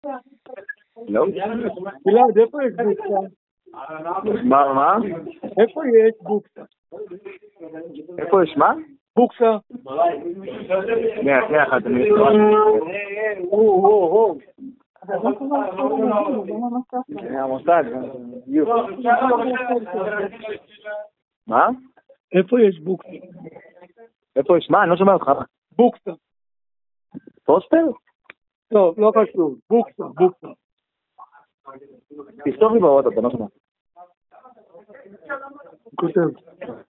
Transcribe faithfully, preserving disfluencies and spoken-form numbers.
לא? גלעד, איפה יש בוקסה? מה, מה? איפה יש בוקסה? איפה יש מה? בוקסה. שנייה, שנייה אחת, אני... או, או, או. המוסד. מה? איפה יש בוקסה? איפה יש מה? אני לא שומע אותך. בוקסה. פוסטר? טוב, לא חשוב. בוקסה, בוקסה. תכתוב לי באות, אתה לא שומע. כותב.